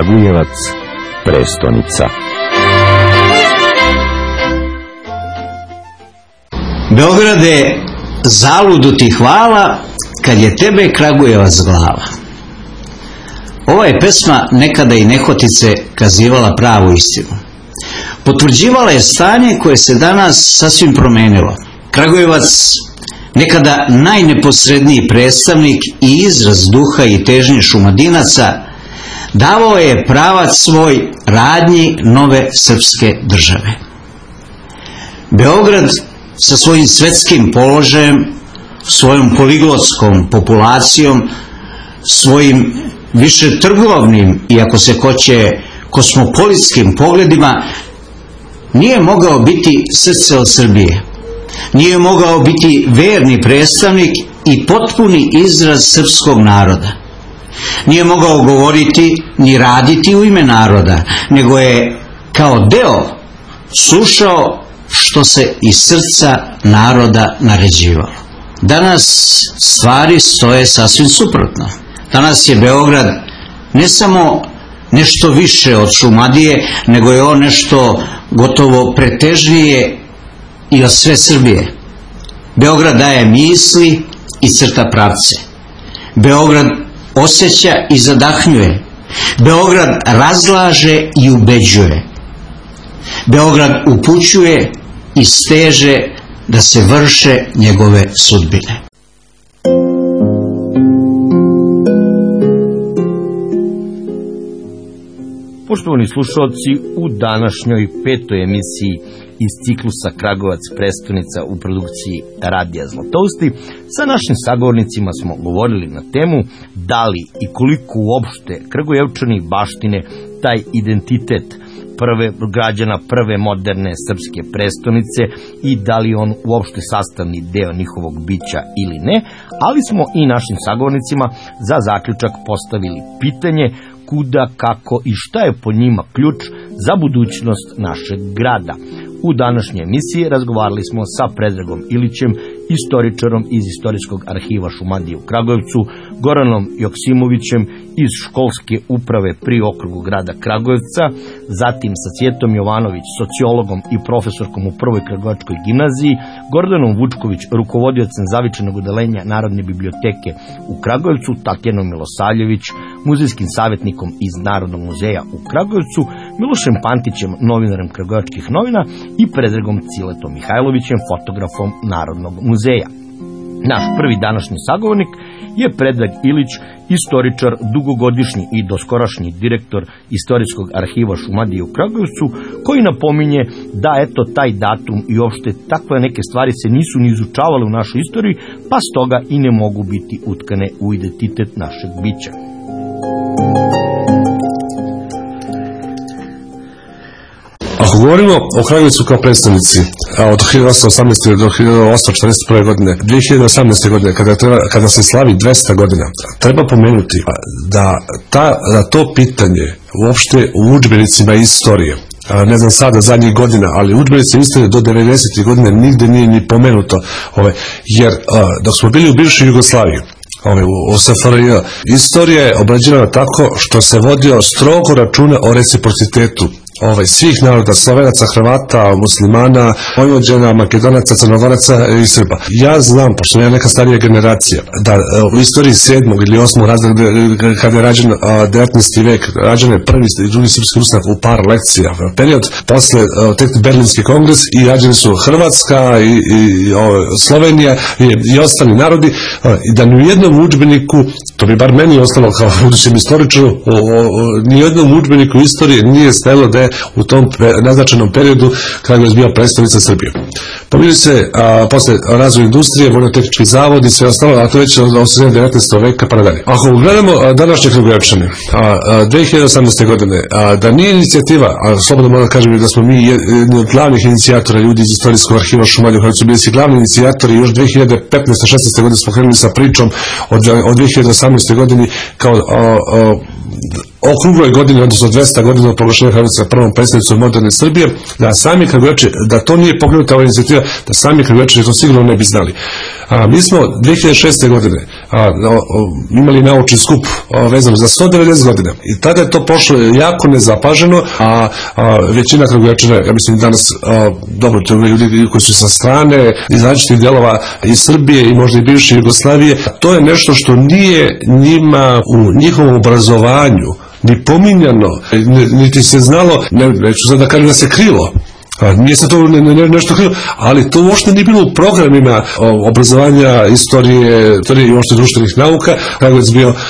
Kragujevac, prestonica. Beograde, zaludu ti hvala, kad je tebe Kragujevac glava. Ova je pesma nekada i nehotice kazivala pravu istinu. Potvrđivala je stanje koje se danas sasvim promenilo. Kragujevac, nekada najneposredniji predstavnik i izraz duha i težnje Šumadinaca, davao je pravac svoj radnji nove srpske države. Beograd sa svojim svetskim položajem, svojom poliglotskom populacijom, svojim više trgovnim i ako se hoće kosmopolitskim pogledima, nije mogao biti srce od Srbije. Nije mogao biti verni predstavnik i potpuni izraz srpskog naroda. Nije mogao govoriti ni raditi u ime naroda, nego je kao deo slušao što se iz srca naroda naređivalo. Danas stvari stoje sasvim suprotno. Danas je Beograd ne samo nešto više od Šumadije, nego je on nešto gotovo pretežnije i od sve Srbije. Beograd daje misli i crta pravce. Beograd osjeća i zadahnjuje. Beograd razlaže i ubeđuje. Beograd upućuje i steže da se vrše njegove sudbine. Poštovani slušalci, u današnjoj 5. emisiji iz ciklusa Kragujevac prestonica u produkciji Radija Zlatousti sa našim sagovornicima smo govorili na temu da li i koliko uopšte Kragujevčani baštine taj identitet građana prve moderne srpske prestonice i da li on uopšte sastavni deo njihovog bića ili ne, ali smo i našim sagovornicima za zaključak postavili pitanje kuda, kako i šta je po njima ključ za budućnost našeg grada. U današnjoj emisiji razgovarali smo sa Predragom Ilićem, istoričarom iz Istorijskog arhiva Šumadije u Kragujevcu, Goranom Joksimovićem iz školske uprave pri okrugu grada Kragujevca, zatim sa Cvjetom Jovanović, sociologom i profesorkom u Prvoj Kragujevačkoj gimnaziji, Gordanom Vučković, rukovodiocem zavičajnog odeljenja Narodne biblioteke u Kragujevcu, Tatjanom Milosavljević, muzejskim savjetnikom iz Narodnog muzeja u Kragujevcu, Milošem Pantićem, novinarem Kragujevačkih novina i Predragom Ciletom Mihajlovićem, fotografom Narodnog muzeja. Naš prvi današnji sagovornik je Predrag Ilić, istoričar, dugogodišnji i doskorašnji direktor Istorijskog arhiva Šumadije u Kragujevcu, koji napominje da eto taj datum i uopšte takve neke stvari se nisu ni izučavale u našoj istoriji, pa stoga i ne mogu biti utkane u identitet našeg bića. Ako govorimo o Kragujevcu kao predstavnici od 1818. do 1841. godine, 2018. godine, kada se slavi 200 godina, treba pomenuti da to pitanje uopšte u udžbenicima istorije, ne znam sada zadnjih godina, ali udžbenici istorije do 90. godine nigde nije ni pomenuto, jer dok smo bili u bivšoj Jugoslaviji, u SFRJ, istorija je obrađivana tako što se vodio strogo računa o reciprocitetu svih naroda, Slovenaca, Hrvata, Muslimana, Vojvođana, Makedonaca, Crnogoraca i Srba. Ja znam, pošto ja neka starija generacija, da u istoriji 7. ili 8. razreda kada je rađen 19. vek, rađen je prvi i drugi srpski ustav u par lekcija. Period posle tek Berlinski kongres i rađeni su Hrvatska i Slovenija i ostali narodi, i da ni u jednom udžbeniku, to bi bar meni ostalo kao budućem istoričaru, ni u jednom udžbeniku istorije nije stajalo da je u tom naznačenom periodu kada je bio predstavnica Srbije. Pominje se posle razvoja industrije, vojno-tehnički zavod i sve ostalo, a to već od 19. veka pa nadalje. Ako gledamo današnje Kragujevčane, 2018. godine, da nije inicijativa, a slobodno moram da kažem da smo mi jedni od glavnih inicijatora, ljudi iz Istorijskog arhiva Šumadije u Kragujevcu, bili si glavni inicijatori, još 2015-16. godine smo krenuli sa pričom od 2018. godini kao okrugloj godini, odnosno 200 godina od proglašenja Kragujevca prvom predstavnicom moderne Srbije, da sami Kragujevčani, da to nije pokrenuta ova inicijativa, da sami Kragujevčani to sigurno ne bi znali. Mi smo 2006. godine imali naučni skup vezano za 190 godina i tada je to pošlo jako nezapaženo, a većina Kragujevčana, ja mislim danas, dobro, to je ljudi koji su sa strane iz različitih delova iz Srbije i možda i bivše Jugoslavije, to je nešto što nije njima u njihovom obrazovanju ni pominjano, niti se znalo, neću sad da kažem da se krilo, nije se to nešto krilo, ali to uopšte nije bilo u programima obrazovanja, istorije i uopšte društvenih nauka. Kragujevac je bio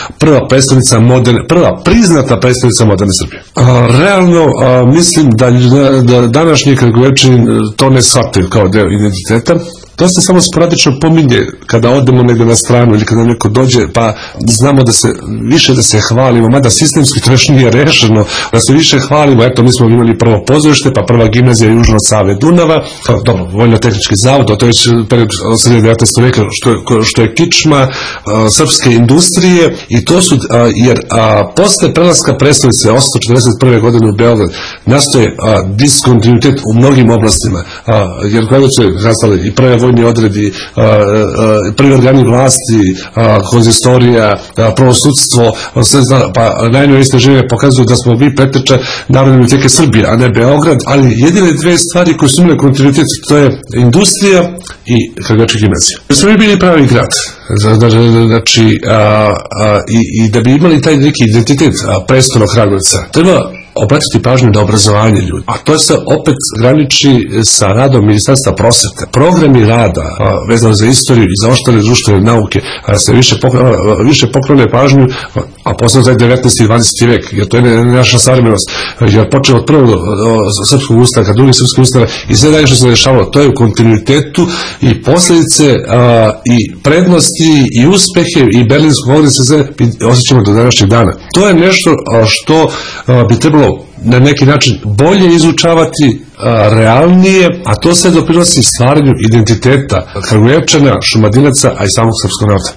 prva priznata predstavnica moderne Srbije. Realno mislim da današnji Kragujevčani to ne shvataju kao deo identiteta. To se samo sporadično pominje kada odemo negde na stranu ili kada neko dođe, pa znamo da se više da se hvalimo, mada sistemski to još nije rešeno, da se više hvalimo. Eto, mi smo imali prvo pozorište, pa prva gimnazija južno od Save Dunava, dobro, vojno-tehnički zavod, to je već period 19. veka, što je kičma srpske industrije, i to su, jer posle prelaska prestonice 841. godine u Beograd nastoje diskontinuitet u mnogim oblastima, jer Kragujevac je nastali i prve vojni odredi, prvi organi vlasti, konzistorija, pravosudstvo, pa najnovije istraživanja pokazuju da smo mi preteča Narodne biblioteke Srbije, a ne Beograd, ali jedine dve stvari koje su imale kontinuitet, to je industrija i Kragujevačka gimnazija. Da smo mi bili pravi grad, znači, i da bi imali taj neki identitet prestola Kragujevca, treba obratiti pažnju na obrazovanje ljudi. A to se opet graniči sa radom Ministarstva prosvete. Programi rada vezano za istoriju i za ostale društvene nauke se više poklone pažnju, a posebno za 19. i 20. vek, jer to je naša savremenost. Jer počeo od prvog srpskog ustanka, drugih srpskih ustanka i sve dalje što se dešavalo, to je u kontinuitetu i posledice i prednosti i uspehe i berlinskog kongresa se osjećamo do današnjeg dana. To je nešto što bi trebalo na neki način bolje izučavati, realnije, a to se doprinosi stvaranju identiteta Kragujevčana, Šumadinaca, a i samog srpskog naroda.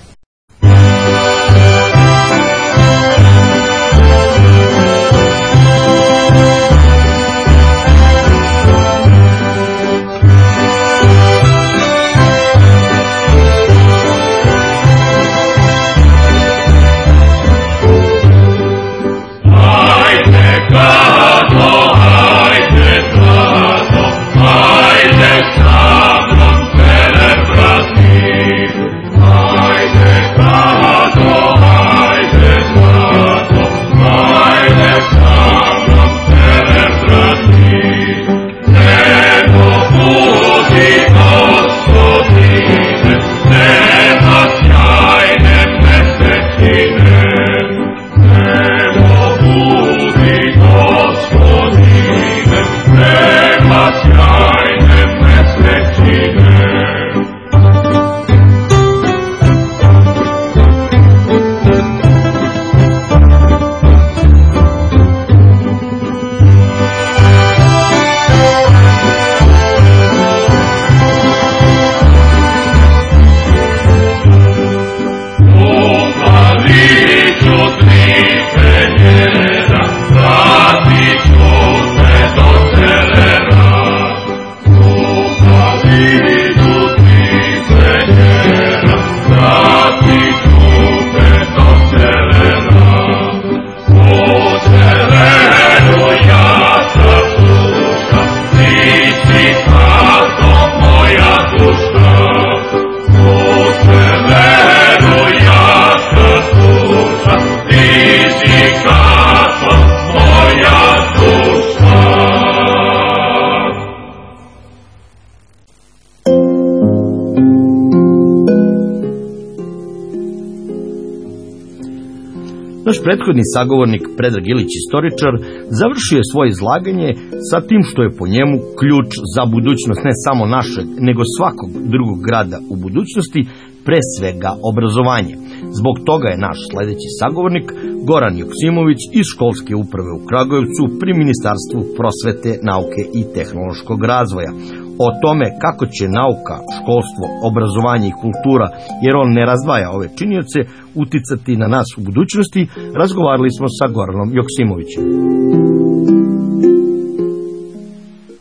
Naš prethodni sagovornik Predrag Ilić, istoričar, završio je svoje izlaganje sa tim što je po njemu ključ za budućnost ne samo našeg, nego svakog drugog grada u budućnosti, pre svega obrazovanje. Zbog toga je naš sledeći sagovornik Goran Joksimović iz školske uprave u Kragujevcu pri Ministarstvu prosvete, nauke i tehnološkog razvoja. O tome kako će nauka, školstvo, obrazovanje i kultura, jer on ne razdvaja ove činioce, uticati na nas u budućnosti, razgovarali smo sa Goranom Joksimovićem.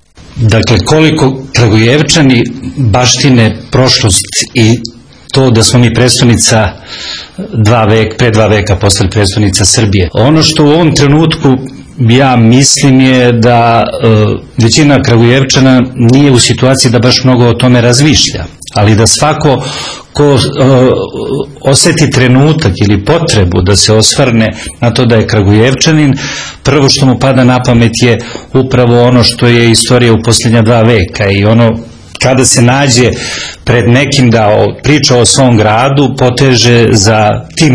Dakle, koliko Kragujevčani baštine prošlost i to da smo mi prestonica pre 2 veka postali prestonica Srbije. Ono što u ovom trenutku ja mislim je da većina Kragujevčana nije u situaciji da baš mnogo o tome razmišlja, ali da svako ko oseti trenutak ili potrebu da se osvrne na to da je Kragujevčanin, prvo što mu pada na pamet je upravo ono što je istorija u posljednja 2 veka i ono kada se nađe pred nekim da priča o svom gradu, poteže za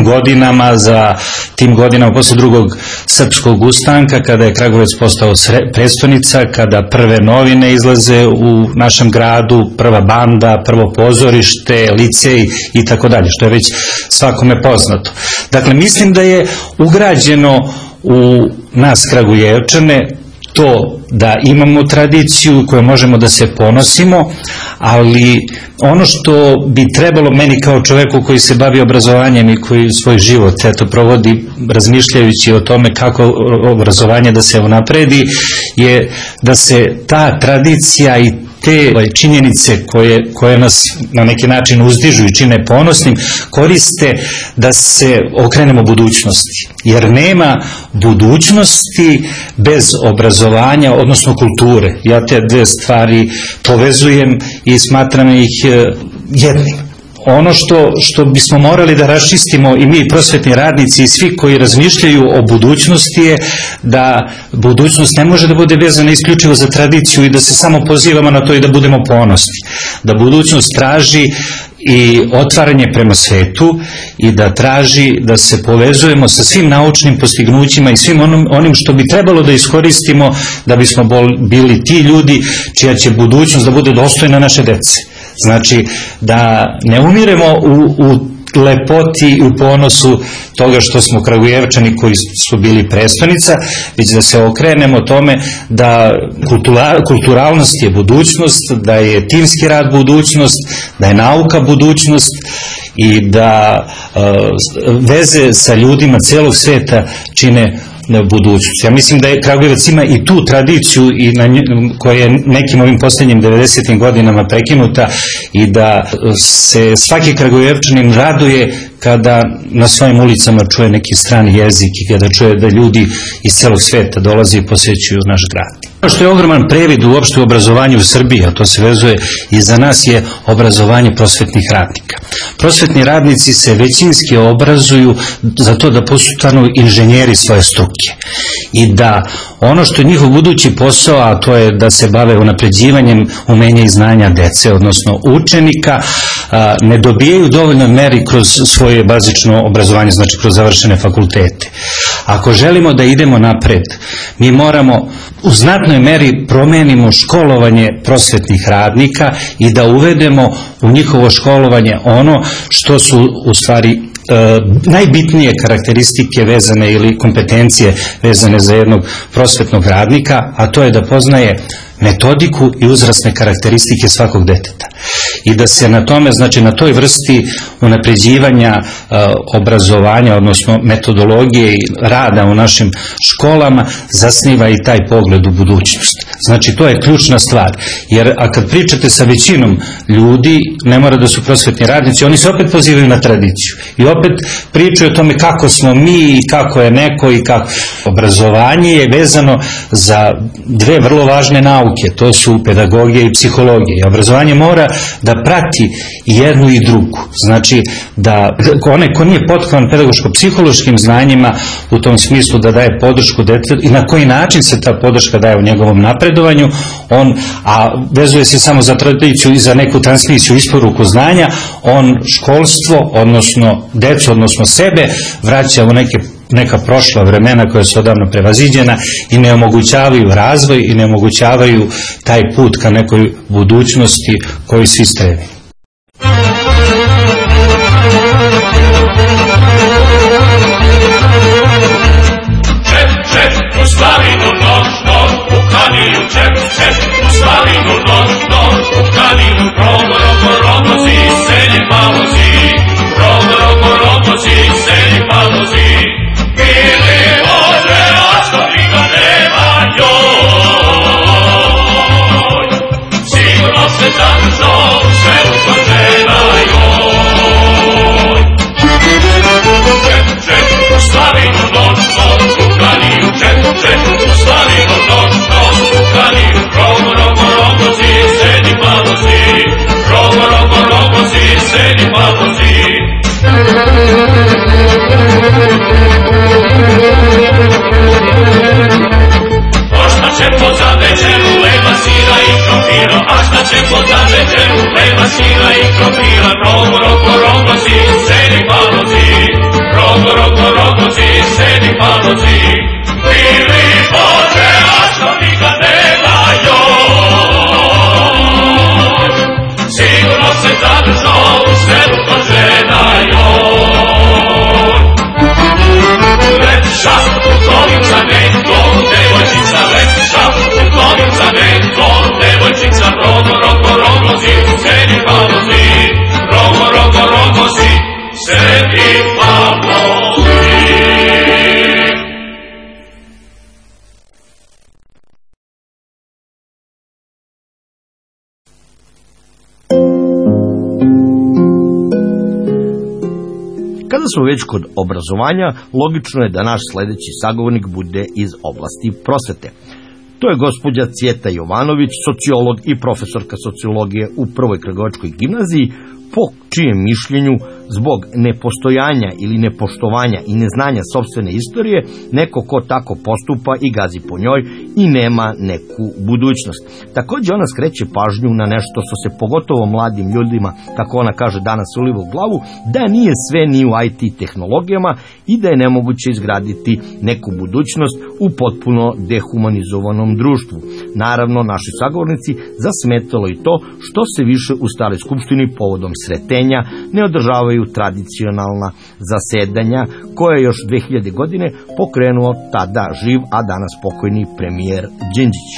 tim godinama posle drugog srpskog ustanka, kada je Kragujevac postao prestonica, kada prve novine izlaze u našem gradu, prva banda, prvo pozorište, licej i tako dalje, što je već svakome poznato. Dakle, mislim da je ugrađeno u nas Kragujevčane to da imamo tradiciju koju možemo da se ponosimo, ali ono što bi trebalo meni kao čoveku koji se bavi obrazovanjem i koji svoj život provodi razmišljajući o tome kako obrazovanje da se unapredi, je da se ta tradicija i te činjenice koje nas na neki način uzdižu i čine ponosnim, koriste da se okrenemo budućnosti. Jer nema budućnosti bez obrazovanja, odnosno kulture. Ja te 2 stvari povezujem i smatram ih jednim. Ono što bismo morali da raščistimo i mi prosvetni radnici i svi koji razmišljaju o budućnosti je da budućnost ne može da bude vezana isključivo za tradiciju i da se samo pozivamo na to i da budemo ponosni. Da budućnost traži i otvaranje prema svetu i da traži da se povezujemo sa svim naučnim postignućima i svim onim što bi trebalo da iskoristimo da bismo bili ti ljudi čija će budućnost da bude dostojna naše dece. Znači, da ne umiremo u lepoti i u ponosu toga što smo Kragujevčani koji su bili prestonica, već da se okrenemo tome da kulturalnost je budućnost, da je timski rad budućnost, da je nauka budućnost i da veze sa ljudima celog sveta čine budućnost. Ja mislim da je Kragujevac ima i tu tradiciju i koja je nekim ovim posljednjim 90. godinama prekinuta i da se svaki Kragujevčanin raduje kada na svojim ulicama čuje neki strani jezik i kada čuje da ljudi iz celog sveta dolaze i posećuju naš grad. Ono što je ogroman previd uopšte u obrazovanju u Srbiji, a to se vezuje i za nas, je obrazovanje prosvetnih radnika. Prosvetni radnici se većinski obrazuju za to da postanu inženjeri svoje struke i da ono što je njihov budući posao, a to je da se bave unapređivanjem umenja i znanja dece, odnosno učenika, ne dobijaju u dovoljnoj meri kroz svoje bazično obrazovanje, znači kroz završene fakultete. Ako želimo da idemo napred, mi moramo u znatnoj meri promenimo školovanje prosvetnih radnika i da uvedemo u njihovo školovanje ono što su u stvari najbitnije karakteristike vezane ili kompetencije vezane za jednog prosvetnog radnika, a to je da poznaje metodiku i uzrasne karakteristike svakog deteta. I da se na tome, znači na toj vrsti unapređivanja obrazovanja, odnosno metodologije i rada u našim školama zasniva i taj pogled u budućnost. Znači to je ključna stvar, jer a kad pričate sa većinom ljudi, ne mora da su prosvetni radnici, oni se opet pozivaju na tradiciju i opet pričaju o tome kako smo mi i kako je neko i kako. Obrazovanje je vezano za 2 vrlo važne nauke, to su pedagogija i psihologija. Obrazovanje mora da prati jednu i drugu. Znači da onaj ko nije potkovan pedagoško-psihološkim znanjima u tom smislu da daje podršku detetu i na koji način se ta podrška daje u njegovom napredovanju, a vezuje se samo za tradiciju i za neku transmisiju, isporuku znanja, on školstvo, odnosno decu, odnosno sebe vraća u neka prošla vremena koja su odavno prevaziđena i ne omogućavaju razvoj i ne omogućavaju taj put ka nekoj budućnosti koji svi stremi. Čep, čep, u slavinu noćno, u kaniju, čep, čep, u slavinu noćno, u kaniju, robo, robo, robozi, selje palozi, robo, robo, robozi, selje palozi. Bili odre, a što briga nema njoj. sira i krompira, rogozi, sedi palozi, rogozi, sedi palozi. Mili Bože, a što nikad nema još, sigurno se zadržao u selu kod žena još. Lepša, putovnica neko, devojčica lepša, putovnica neko, devojčica rogozi, sedi palozi, rogozi, sedi palozi. Kada smo već kod obrazovanja, logično je da naš sledeći sagovornik bude iz oblasti prosvete. To je gospođa Cvjeta Jovanović, sociolog i profesorka sociologije u Prvoj Kragujevačkoj gimnaziji, po čijem mišljenju zbog nepostojanja ili nepoštovanja i neznanja sopstvene istorije neko ko tako postupa i gazi po njoj i nema neku budućnost. Također ona skreće pažnju na nešto što se pogotovo mladim ljudima, kako ona kaže, danas uliva u glavu, da nije sve ni u IT tehnologijama i da je nemoguće izgraditi neku budućnost u potpuno dehumanizovanom društvu. Naravno, naši sagovornici zasmetalo i to što se više u Staroj skupštini povodom sretenja ne održavaju tradicionalna zasedanja koje je još 2000. godine pokrenuo tada živ, a danas pokojni premijer Đinđić.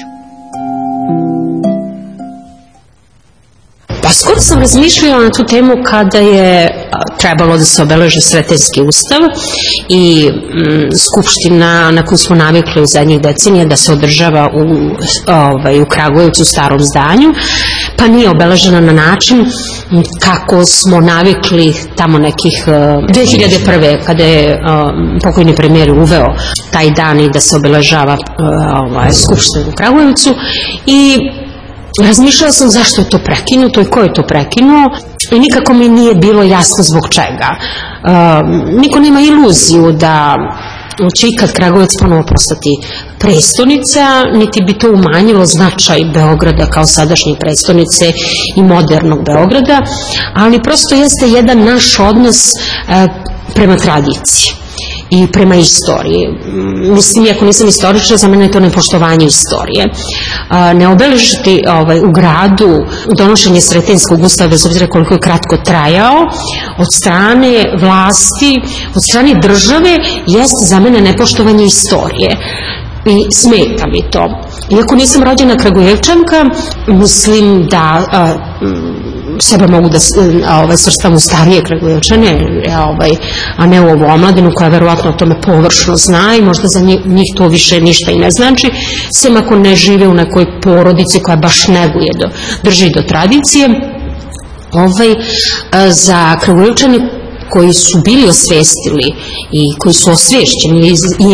Pa skoro sam razmišljala na tu temu kada je trebalo da se obeleži Sretenjski ustav i skupština na koju smo navikli u zadnjih decenija da se održava u Kragujevcu u starom zdanju, pa nije obeležena na način kako smo navikli tamo nekih 2001. kada je pokojni premijer uveo taj dan i da se obeležava skupština u Kragujevcu. I razmišljala sam zašto je to prekinuto i ko je to prekinuo i nikako mi nije bilo jasno zbog čega. Niko nema iluziju da će ikad Kragujevac ponovo postati prestonica, niti bi to umanjilo značaj Beograda kao sadašnje prestonice i modernog Beograda, ali prosto jeste jedan naš odnos prema tradiciji i prema istoriji. Mislim, iako nisam istoričar, za mene je to nepoštovanje istorije. Ne obeležiti u gradu donošenje Sretenjskog ustava, bez obzira koliko je kratko trajao, od strane vlasti, od strane države, jeste za mene nepoštovanje istorije. I smeta mi to. Iako nisam rođena Kragujevčanka, mislim da sebe mogu da svrstam u starije Kragujevčane, a ne u ovu omladinu koja verovatno o tome površno zna i možda za njih to više ništa i ne znači, sem ako ne žive u nekoj porodici koja baš neguje, drži do tradicije. Za Kragujevčane koji su bili osvestili i koji su osvešćeni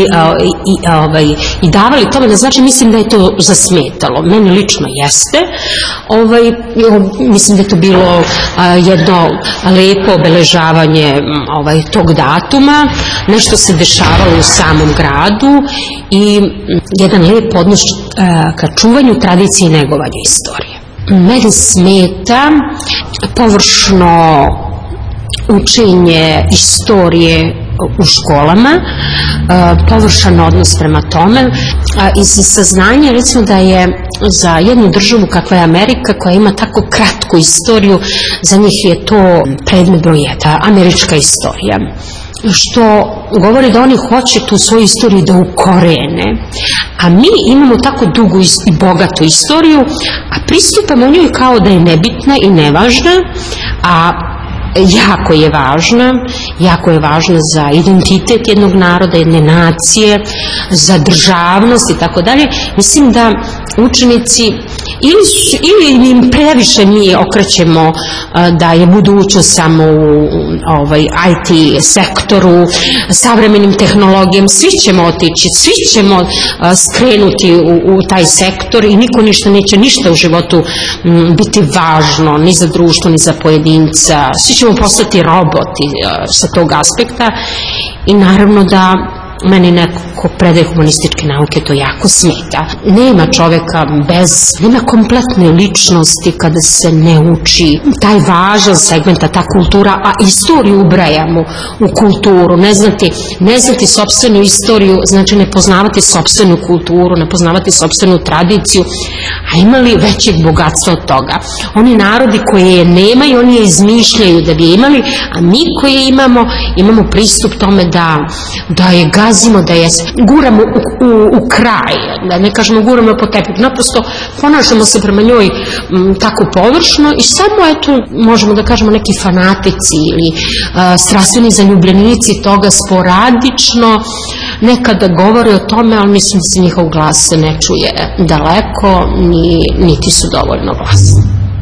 i davali tome da znači, mislim da je to zasmetalo. Meni lično jeste. Mislim da je to bilo jedno lepo obeležavanje tog datuma, nešto se dešavalo u samom gradu i jedan lep odnos ka čuvanju tradicije i negovanju istorije. Meni smeta površno učenje istorije u školama, površan odnos prema tome, iz saznanja recimo da je za jednu državu kakva je Amerika, koja ima tako kratku istoriju, za njih je to predmet broj 1, američka istorija, što govori da oni hoće tu svoju istoriju da ukorene, a mi imamo tako dugu i bogatu istoriju, a pristupamo njoj kao da je nebitna i nevažna, a jako je važna za identitet jednog naroda, jedne nacije, za državnost i tako dalje. Mislim da učenici ili im previše mi okrećemo da je budućnost samo u IT sektoru, savremenim tehnologijama, svi ćemo otići, svi ćemo skrenuti u taj sektor i niko neće ništa u životu biti važno, ni za društvo, ni za pojedinca, svi ćemo postati roboti sa tog aspekta i naravno da meni neko ko predaje humanističke nauke to jako smeta. Nema čoveka nema kompletne ličnosti kada se ne uči taj važan segment, ta kultura, a istoriju ubrajamo u kulturu. Ne znati sopstvenu istoriju znači ne poznavati sopstvenu kulturu, ne poznavati sopstvenu tradiciju, a imali većeg bogatstva od toga. Oni narodi koji je nemaju, oni je izmišljaju da bi imali, a mi koji imamo pristup tome da je gazimo, da je guramo u kraj, da ne kažemo guramo po tepih, naprosto ponašamo se prema njoj tako površno i samo možemo da kažemo neki fanatici ili strastveni zaljubljenici toga sporadično nekada govore o tome, ali mislim da se njihov glas se ne čuje daleko, niti su dovoljno glasni.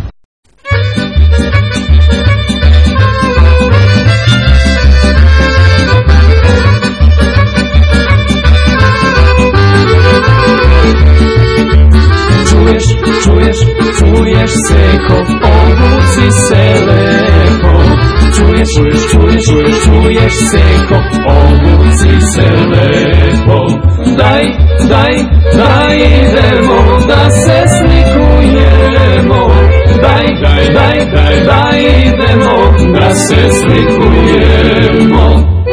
Čuješ seko, obuci se lepo. Čuješ seko, obuci se lepo. Daj, idemo da se slikujemo. Daj, idemo da se slikujemo.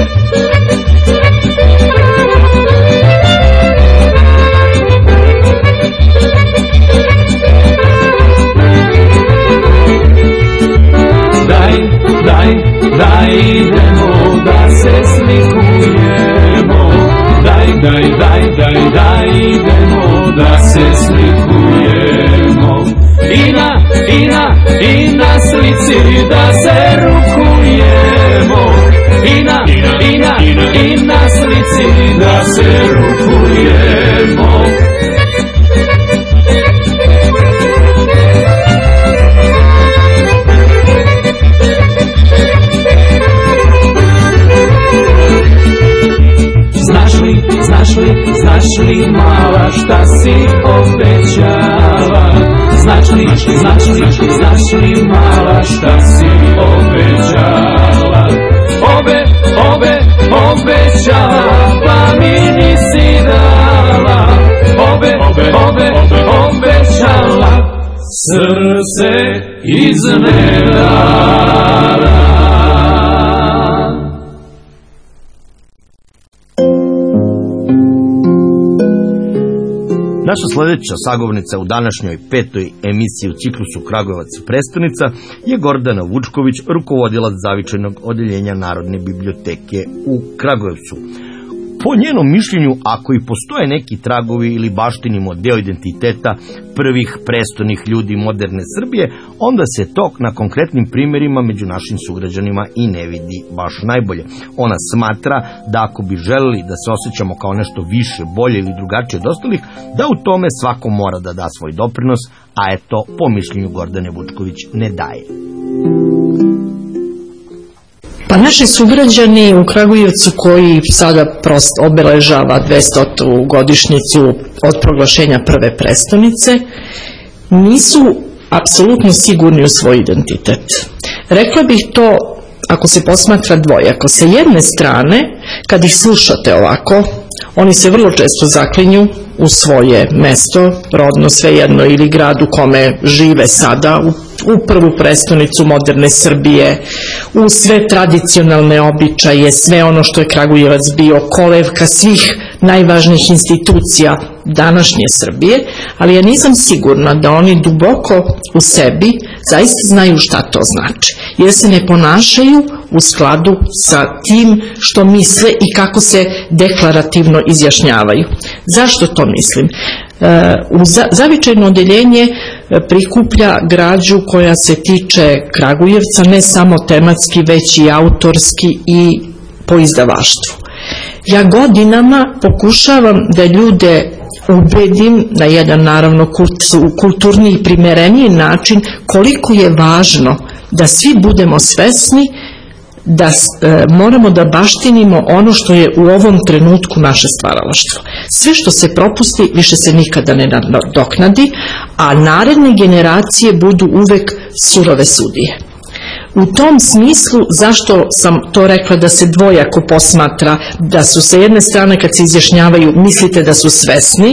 Daj, idemo da se slikujemo. Daj, idemo da se slikujemo. I na slici da se rukujemo. I na slici da se rukujemo. Znaš li mala šta si obećala? Znaš li mala šta si obećala? Obećala pa mi nisi dala. Obećala srce iznenada. Naša sledeća sagovornica u današnjoj 5. emisiji u ciklusu Kragujevac prestonica je Gordana Vučković, rukovodilac zavičajnog odeljenja Narodne biblioteke u Kragujevcu. Po njenom mišljenju, ako i postoje neki tragovi ili baštinimo deo identiteta prvih prestolnih ljudi moderne Srbije, onda se to na konkretnim primjerima među našim sugrađanima i ne vidi baš najbolje. Ona smatra da ako bi želeli da se osjećamo kao nešto više, bolje ili drugačije od ostalih, da u tome svako mora da da svoj doprinos, a eto, po mišljenju Gordane Vučković, ne daje. Pa naši sugrađani u Kragujevcu koji sada obeležava 200. godišnjicu od proglašenja prve prestonice nisu apsolutno sigurni u svoj identitet. Rekla bih to ako se posmatra dvojako. Sa jedne strane, kad ih slušate ovako, oni se vrlo često zaklinju u svoje mesto, rodno svejedno ili grad u kome žive sada, u prvu prestonicu moderne Srbije, u sve tradicionalne običaje, sve ono što je Kragujevac bio kolevka svih najvažnijih institucija današnje Srbije, ali ja nisam sigurna da oni duboko u sebi zaista znaju šta to znači, jer se ne ponašaju u skladu sa tim što misle i kako se deklarativno izjašnjavaju. Zašto to mislim? Zavičajno odeljenje prikuplja građu koja se tiče Kragujevca ne samo tematski, već i autorski i po izdavaštvu. Ja godinama pokušavam da ljude ubedim na jedan naravno kulturniji i primereniji način koliko je važno da svi budemo svesni da moramo da baštinimo ono što je u ovom trenutku naše stvaralaštvo. Sve što se propusti više se nikada ne nadoknadi, a naredne generacije budu uvek surove sudije. U tom smislu, zašto sam to rekla da se dvojako posmatra, da su sa jedne strane kad se izjašnjavaju mislite da su svesni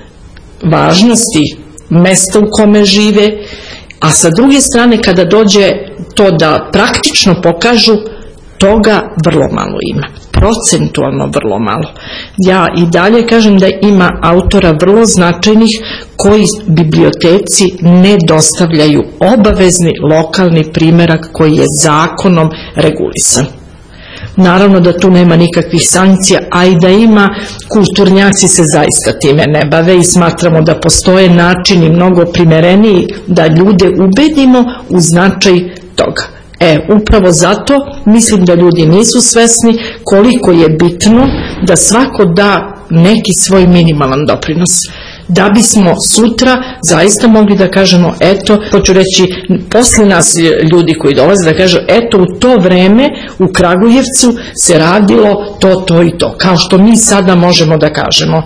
važnosti mesta u kome žive, a sa druge strane kada dođe to da praktično pokažu, toga vrlo malo ima, procentualno vrlo malo. Ja i dalje kažem da ima autora vrlo značajnih koji biblioteci ne dostavljaju obavezni lokalni primerak koji je zakonom regulisan. Naravno da tu nema nikakvih sankcija, a i da ima, kulturnjaci se zaista time ne bave i smatramo da postoje načini mnogo primereniji da ljude ubedimo u značaj toga. Upravo zato mislim da ljudi nisu svesni koliko je bitno da svako da neki svoj minimalan doprinos. Da bismo sutra zaista mogli da kažemo, eto, hoću reći, posle nas ljudi koji dolaze da kažu, eto, u to vreme u Kragujevcu se radilo to i to. Kao što mi sada možemo da kažemo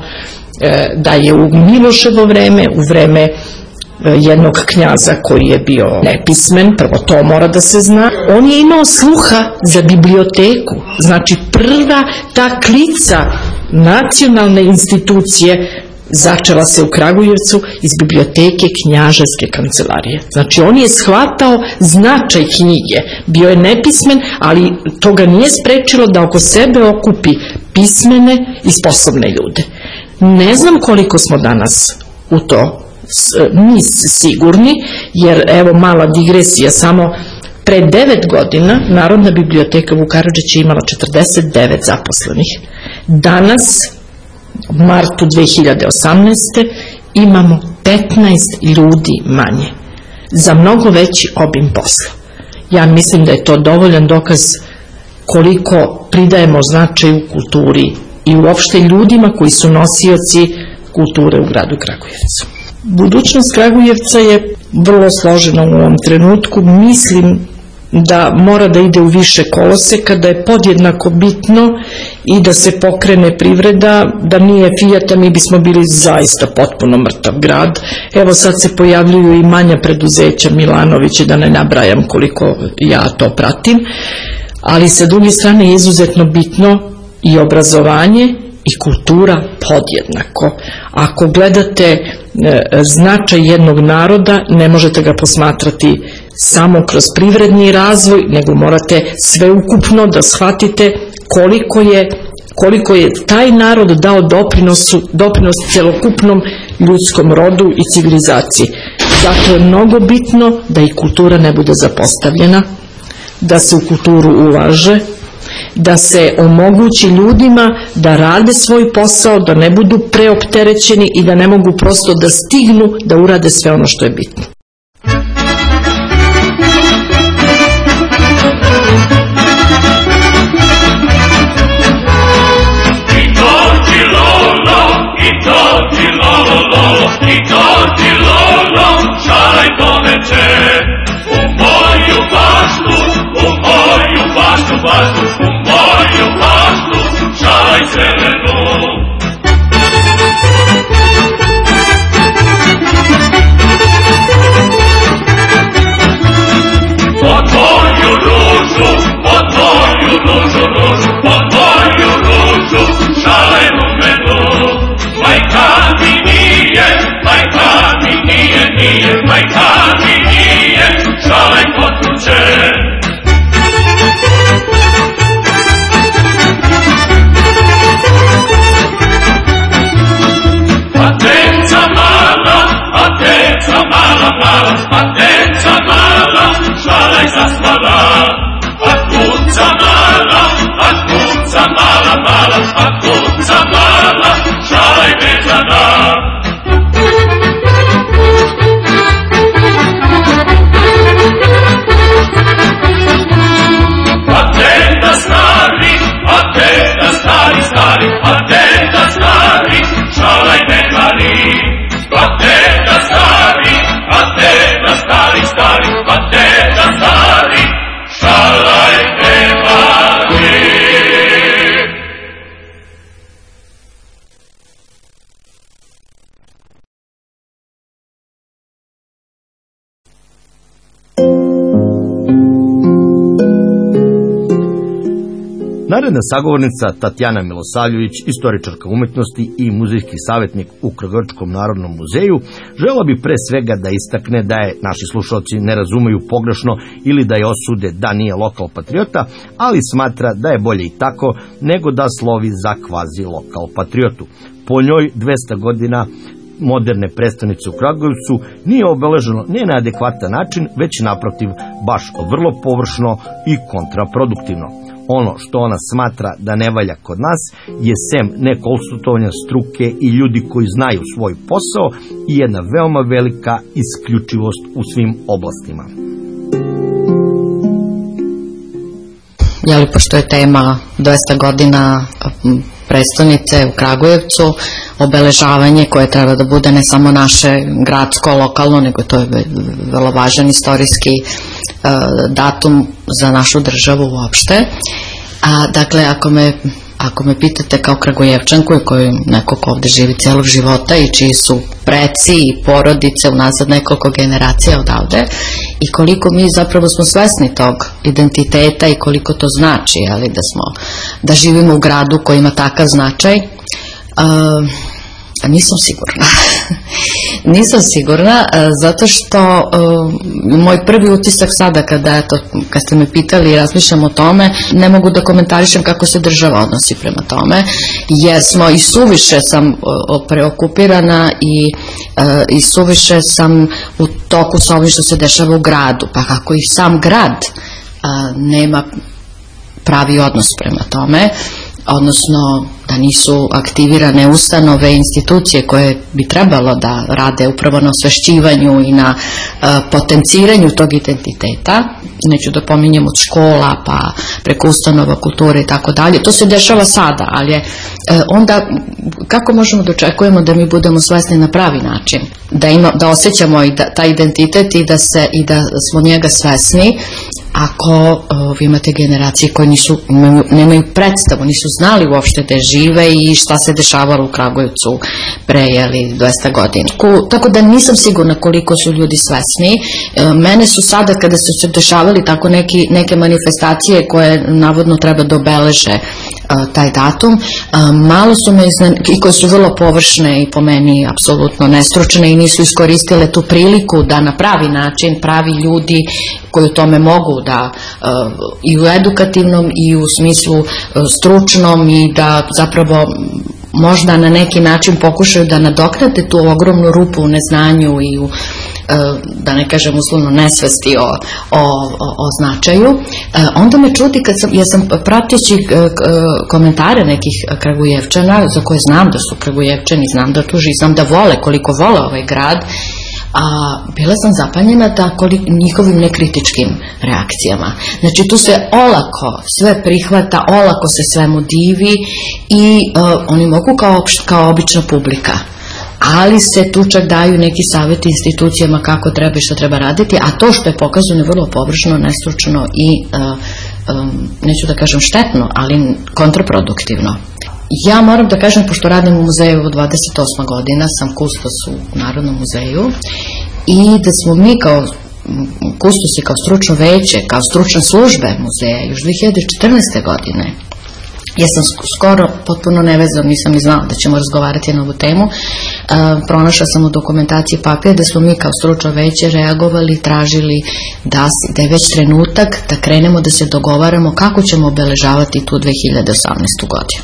da je u Miloševo vreme, u vreme jednog knjaza koji je bio nepismen, prvo to mora da se zna, on je imao sluha za biblioteku. Znači prva ta klica nacionalne institucije začela se u Kragujevcu iz biblioteke knjaževske kancelarije. Znači on je shvatao značaj knjige, bio je nepismen, ali to ga nije sprečilo da oko sebe okupi pismene i sposobne ljude. Ne znam koliko smo danas u to mi sigurni, jer evo mala digresija, samo pre 9 godina Narodna biblioteka Vuk Karadžić je imala 49 zaposlenih. Danas, u martu 2018. imamo 15 ljudi manje, za mnogo veći obim posla. Ja mislim da je to dovoljan dokaz koliko pridajemo značaju kulturi i uopšte ljudima koji su nosioci kulture u gradu Kragujevcu. Budućnost Kragujevca je vrlo složena u ovom trenutku. Mislim da mora da ide u više koloseka, da je podjednako bitno i da se pokrene privreda. Da nije Fijata, mi bismo bili zaista potpuno mrtav grad. Evo sad se pojavljuju i manja preduzeća, Milanović, da ne nabrajam koliko ja to pratim, ali sa druge strane je izuzetno bitno i obrazovanje i kultura podjednako. Ako gledate značaj jednog naroda, ne možete ga posmatrati samo kroz privredni razvoj, nego morate sveukupno da shvatite koliko je taj narod dao doprinos celokupnom ljudskom rodu i civilizaciji. Zato je mnogo bitno da i kultura ne bude zapostavljena, da se u kulturu ulaže, da se omogući ljudima da rade svoj posao, da ne budu preopterećeni i da ne mogu prosto da stignu da urade sve ono što je bitno. Naredna sagovornica Tatjana Milosavljević, istoričarka umetnosti i muzejski savjetnik u Kragujevačkom narodnom muzeju, žela bi pre svega da istakne da je naši slušalci ne razumeju pogrešno ili da je osude da nije lokal patriota, ali smatra da je bolje i tako nego da slovi za kvazi lokal patriotu. Po njoj 200 godina moderne prestonice u Kragujevcu nije obeleženo ne na adekvatan način, već naprotiv baš vrlo površno i kontraproduktivno. Ono što ona smatra da ne valja kod nas je sem nekonsultovanja struke i ljudi koji znaju svoj posao i jedna veoma velika isključivost u svim oblastima. Pošto je tema 200 godina prestonice u Kragujevcu, obeležavanje koje treba da bude ne samo naše gradsko, lokalno, nego to je vrlo važan istorijski datum za našu državu uopšte. Dakle, ako me pitate kao Kragujevčanku i koju neko ko ovde živi celog života i čiji su preci i porodice unazad nekoliko generacija odavde i koliko mi zapravo smo svesni tog identiteta i koliko to znači, ali da živimo u gradu koji ima takav značaj, nisam sigurna. Nisam sigurna, zato što moj prvi utisak sada kad ste me pitali i razmišljam o tome, ne mogu da komentarišem kako se država odnosi prema tome, jer smo i suviše sam preokupirana i suviše sam u toku sa ovim što se dešava u gradu, pa kako i sam grad nema pravi odnos prema tome, odnosno da nisu aktivirane ustanove i institucije koje bi trebalo da rade upravo na osvešćivanju i na potenciranju tog identiteta. Neću da pominjem od škola pa preko ustanova kulture i tako dalje. To se dešava sada, ali onda kako možemo da očekujemo da mi budemo svesni na pravi način, da osjećamo i taj identitet i da smo njega svesni, ako vi imate generacije koje nemaju predstavu, nisu znali uopšte da žive i šta se dešavalo u Kragujevcu pre 200 godina. Tako da nisam sigurna koliko su ljudi svesni. Mene su sada, kada su se dešavali tako neke manifestacije koje navodno treba da obeleže taj datum, malo su me i koje su vrlo površne i po meni apsolutno nestručne i nisu iskoristile tu priliku da na pravi način pravi ljudi koji u tome mogu da i u edukativnom i u smislu stručnom i da zapravo možda na neki način pokušaju da nadoknate tu ogromnu rupu u neznanju i u, da ne kažem uslovno, nesvesti o značaju. Onda me čudi jer sam prateći komentare nekih Kragujevčana, za koje znam da su Kragujevčani, znam da tu žive, znam da vole, koliko vole ovaj grad, a bila sam zapanjena njihovim nekritičkim reakcijama. Znači tu se olako sve prihvata, olako se svemu divi i oni mogu kao obična publika, ali se tu čak daju neki savjeti institucijama kako treba i što treba raditi, a to što je pokazano vrlo površno, nestručno i neću da kažem štetno, ali kontraproduktivno. Ja moram da kažem, pošto radim u muzeju od 28 godina, sam kustos u Narodnom muzeju i da smo mi kao kustosi, kao stručno veće, kao stručne službe muzeja još 2014. godine, ja sam skoro potpuno nevezano, nisam ni znala da ćemo razgovarati na ovu temu, pronašla sam u dokumentaciji papir da smo mi kao stručno veće reagovali, tražili da je već trenutak da krenemo da se dogovaramo kako ćemo obeležavati tu 2018. godinu.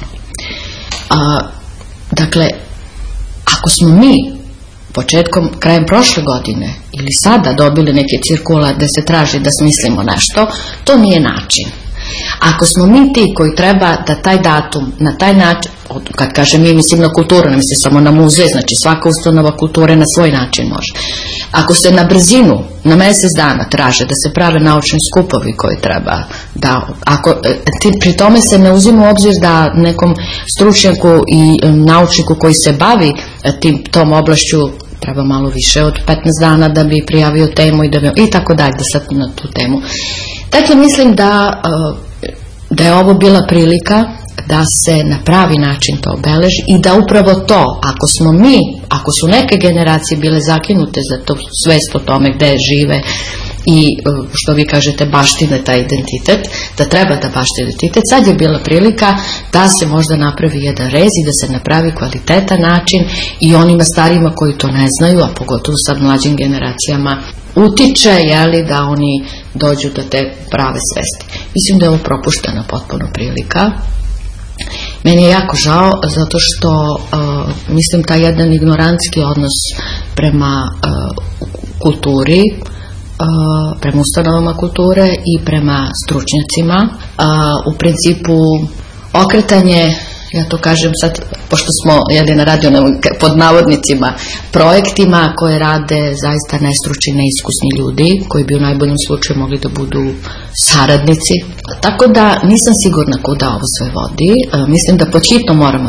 Dakle, ako smo mi krajem prošle godine ili sada dobili neke cirkula da se traži da smislimo nešto, to nije način. Ako smo mi ti koji treba da taj datum na taj način, kad kažem mi, mislim na kulturu, ne mislim samo na muzej, znači svaka ustanova kulture na svoj način može. Ako se na brzinu, na mjesec dana traže da se prave naučni skupovi koji treba da, pri tome se ne uzima u obzir da nekom stručnjaku i naučniku koji se bavi tom oblašću treba malo više od 15 dana da bi prijavio temu i tako dalje, da sad na tu temu. Dakle, mislim da je ovo bila prilika da se na pravi način to obeleži i da upravo to, ako su neke generacije bile zakinute za to svest o tome gde žive i što vi kažete baštine taj identitet, da treba da baštine identitet. Sad je bila prilika da se možda napravi jedan rez i da se napravi kvalitetan način i onima starijima koji to ne znaju, a pogotovo sad mlađim generacijama utiče, da oni dođu do te prave svesti. Mislim da je ovo propuštena potpuno prilika. Meni je jako žao zato što mislim taj jedan ignorantski odnos prema kulturi, prema ustanovama kulture i prema stručnjacima, u principu okretanje, ja to kažem sad, pošto smo na radio pod navodnicima, projektima koje rade zaista nestručni, neiskusni ljudi, koji bi u najboljem slučaju mogli da budu saradnici. Tako da nisam sigurna kuda ovo sve vodi. Mislim da podhitno moramo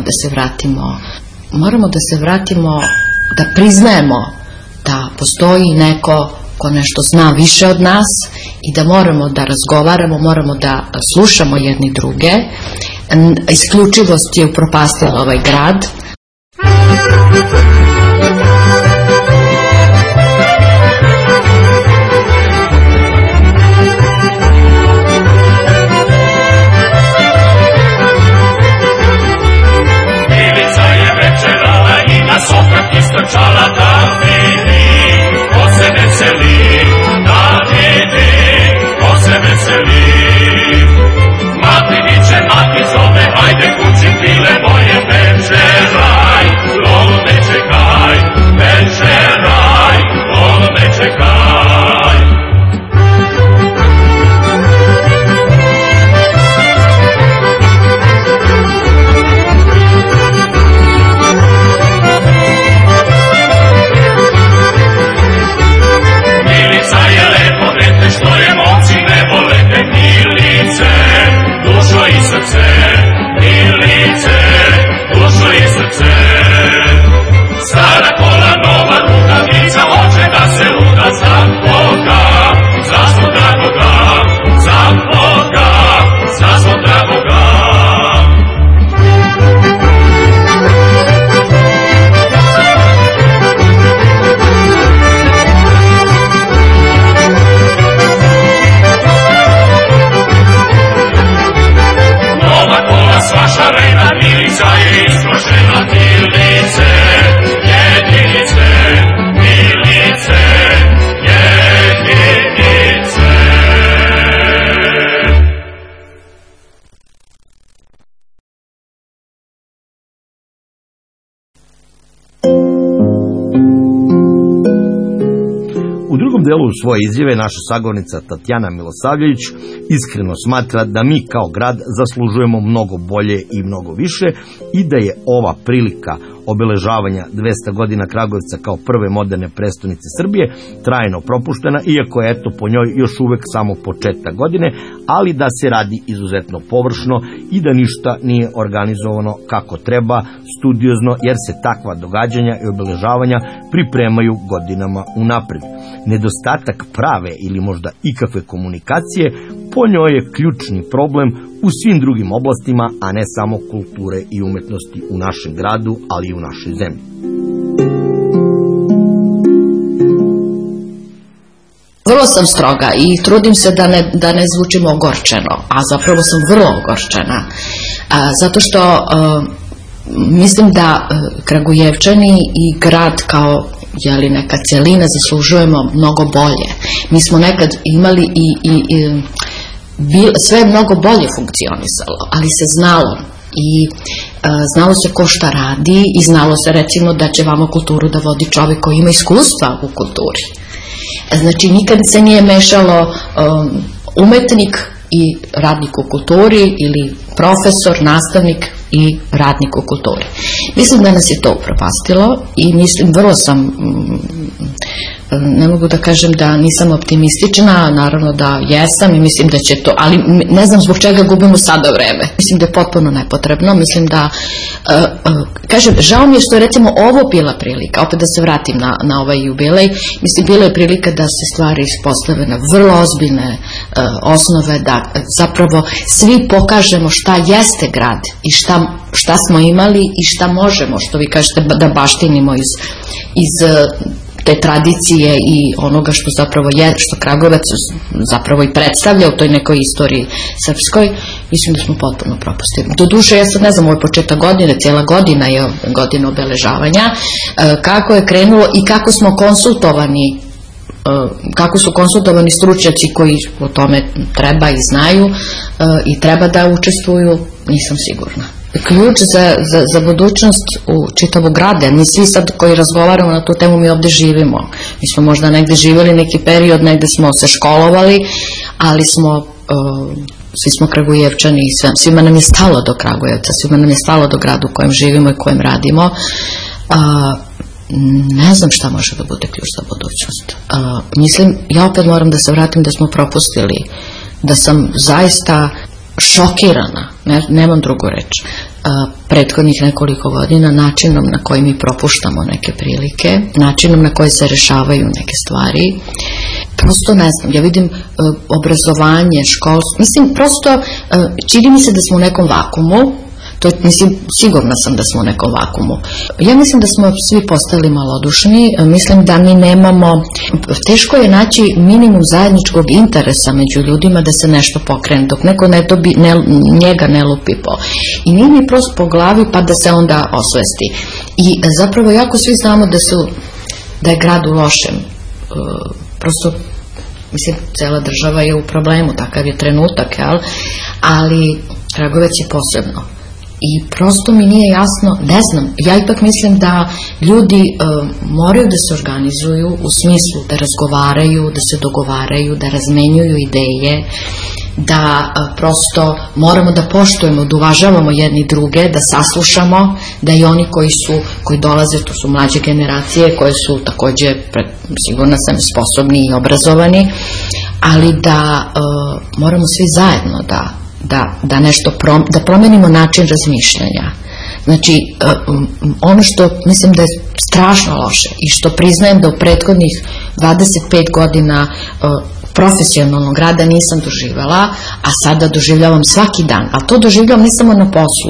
da se vratimo, da priznajemo da postoji neko ko nešto zna više od nas i da moramo da razgovaramo, moramo da slušamo jedni druge. Isključivost je upropastila ovaj grad. Milica je večerala i na sokak istrčala da vidi ko se veseli, da vidi ko se veseli. Mati viče, mati zove, hajde kući pile moje, večeraj, lolo ne čekaj, večeraj, lolo ne čekaj. Milica je lepo dete, što je momci ne vole te Milice, dušo i srce, Milice, dušo i srce. Stara kola, nova rukavica, hoće da se uda za Boga, za svog dragoga, za Boga, za svog dragoga. Sva šarena Milica je isprošena, Milice, jedinice, Milice, jedinice. U drugom delu svoje izjave naša sagovornica Tatjana Milosavljević iskreno smatra da mi kao grad zaslužujemo mnogo bolje i mnogo više i da je ova prilika obeležavanja 200 godina Kragujevca kao prve moderne prestonice Srbije trajno propuštena, iako je po njoj još uvek samo početak godine, ali da se radi izuzetno površno i da ništa nije organizovano kako treba, studiozno, jer se takva događanja i obeležavanja pripremaju godinama unapred. Nedostatak prave ili možda ikakve komunikacije po njoj je ključni problem u svim drugim oblastima, a ne samo kulture i umetnosti u našem gradu, ali i u našoj zemlji. Vrlo sam stroga i trudim se da ne zvučim ogorčeno, a zapravo sam vrlo ogorčena, zato što mislim da Kragujevčani i grad kao neka celina zaslužujemo mnogo bolje. Mi smo nekad imali sve je mnogo bolje funkcionisalo, ali se znalo i znalo se ko šta radi i znalo se recimo da će vamo kulturu da vodi čovjek koji ima iskustva u kulturi. Znači nikad se nije mešalo umetnik i radnik u kulturi ili profesor, nastavnik i radnik u kulturi. Mislim da nas je to upropastilo i mislim, vrlo sam, ne mogu da kažem da nisam optimistična, naravno da jesam i mislim da će to, ali ne znam zbog čega gubimo sada vreme. Mislim da je potpuno nepotrebno, mislim da, kažem, žao mi je što je recimo ovo bila prilika, opet da se vratim na ovaj jubilej, mislim bila je prilika da se stvari ispostave na vrlo ozbiljne osnove, da zapravo svi pokažemo šta jeste grad i šta smo imali i šta možemo, što vi kažete, da baštinimo iz te tradicije i onoga što zapravo je, što Kragujevac zapravo i predstavlja u toj nekoj istoriji srpskoj, mislim da smo potpuno propustili. Doduše, ja sad ne znam, ovo je početak godine, cijela godina je godina obeležavanja, kako je krenulo i kako smo konsultovani, kako su konsultovani stručnjaci koji o tome treba i znaju i treba da učestvuju, nisam sigurna. Ključ za budućnost u čitavog grada, mi svi sad koji razgovaramo na tu temu, mi ovde živimo. Mi smo možda negde živjeli neki period, negde smo se školovali, ali svi smo Kragujevčani i svima nam je stalo do Kragujevca, svima nam je stalo do grada u kojem živimo i kojem radimo. Ne znam šta može da bude ključ za budućnost. Mislim, ja opet moram da se vratim da smo propustili, da sam zaista šokirana, nemam drugu reč, prethodnih nekoliko godina načinom na koji mi propuštamo neke prilike, načinom na koji se rešavaju neke stvari. Prosto ne znam, ja vidim obrazovanje, školstvo, mislim prosto čini mi se da smo u nekom vakumu. To, mislim, sigurna sam da smo u nekom vakumu. Ja mislim da smo svi postali malodušni, mislim da mi nemamo, teško je naći minimum zajedničkog interesa među ljudima da se nešto pokrene, dok neko njega ne lupi po. I nije mi prosto po glavi pa da se onda osvesti. I zapravo jako svi znamo da je grad u lošem. Prosto, mislim, cela država je u problemu, takav je trenutak, jel? Ali Kragujevac je posebno. I prosto mi nije jasno, ne znam, ja ipak mislim da ljudi moraju da se organizuju u smislu da razgovaraju, da se dogovaraju, da razmenjuju ideje, da prosto moramo da poštujemo, da uvažavamo jedni druge, da saslušamo, da i oni koji dolaze, to su mlađe generacije koje su takođe, sigurno sam, sposobni i obrazovani, ali da moramo svi zajedno da nešto da promenimo način razmišljanja. Znači, ono što mislim da je strašno loše i što priznajem da u prethodnih 25 godina profesionalnog rada nisam doživjela, a sada doživljavam svaki dan, a to doživljavam ne samo na poslu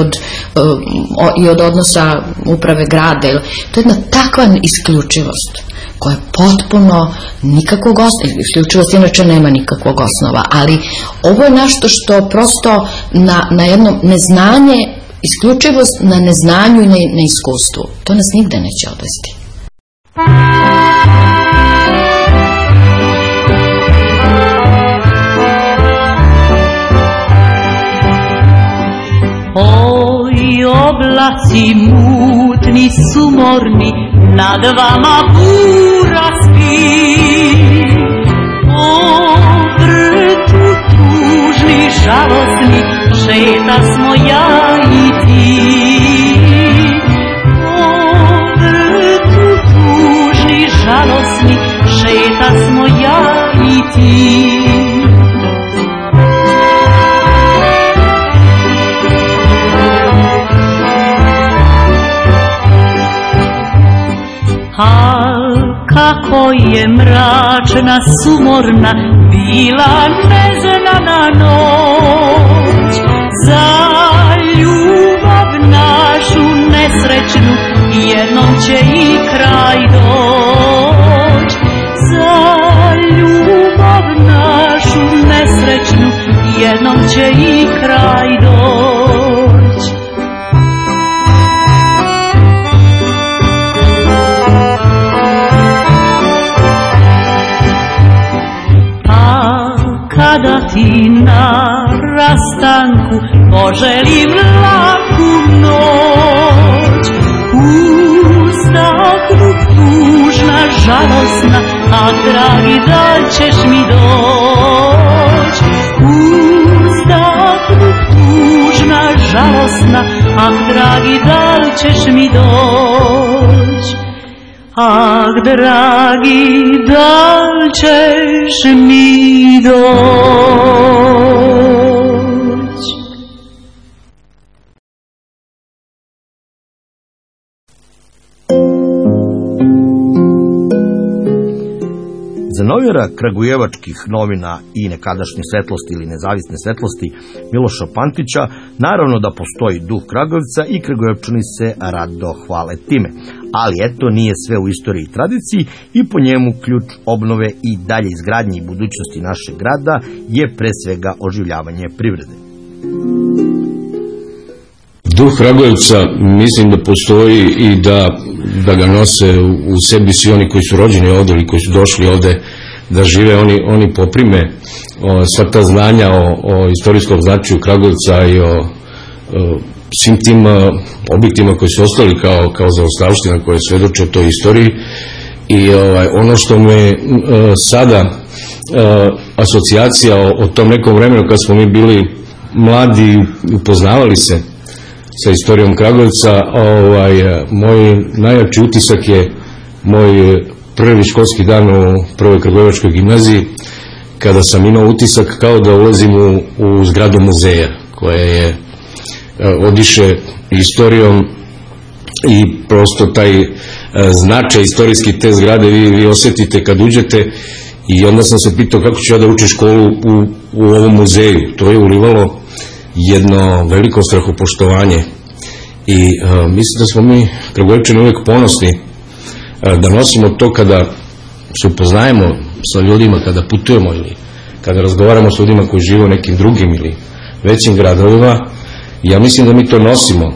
i od odnosa uprave grada, to je jedna takva isključivost koja je potpuno nikakvog osnova, isključivost inače nema nikakvog osnova, ali ovo je nešto što prosto na jedno neznanje, isključivost na neznanju i na iskustvu, to nas nigde neće odvesti. Oj, oblaci mutni, sumorni, nad vama bura spi. Po vrtu tužni, žalosni, šeta smo ja i ti. Po vrtu tužni, žalosni, šeta smo ja i ti. Al kako je mračna, sumorna bila neznana noć, za ljubav našu nesrećnu jednom će i kraj doć. Za ljubav našu nesrećnu jednom će i kraj doć. Kada ti na rastanku poželim laku noć, uzdahnuh tužna, žalosna, a dragi, da ćeš mi doć. Uzdahnuh tužna, žalosna, a dragi, da ćeš mi doć. Ah, dragi, da ćeš mi doć. Za novinara kragujevačkih novina i nekadašnje Svetlosti ili Nezavisne Svetlosti Miloša Pantića, naravno da postoji duh Kragujevca i Kragujevčani se rado hvale time. Ali eto, nije sve u istoriji i tradiciji i po njemu ključ obnove i dalje izgradnje i budućnosti našeg grada je pre svega oživljavanje privrede. Duh Kragujevca mislim da postoji i da ga nose u sebi svi oni koji su rođeni ovde ili koji su došli ovde da žive, oni poprime sva ta znanja o istorijskom značaju Kragujevca i o svim tim objektima koji su ostali kao zaostavština koje svedoče o toj istoriji. I ono što me sada asocijacija o tom nekom vremenu kad smo mi bili mladi i upoznavali se sa istorijom Kragujevca, moj najjači utisak je moj prvi školski dan u prvoj Kragujevačkoj gimnaziji, kada sam imao utisak kao da ulazim u zgradu muzeja koja je odiše istorijom i prosto taj značaj istorijski te zgrade vi osjetite kad uđete. I onda sam se pitao kako ću ja da učim školu u ovom muzeju. To je ulivalo jedno veliko strahopoštovanje i mislim da smo mi Kragujevčani uvijek ponosni da nosimo to kada se upoznajemo sa ljudima, kada putujemo ili kada razgovaramo s ljudima koji žive u nekim drugim ili većim gradovima. Ja mislim da mi to nosimo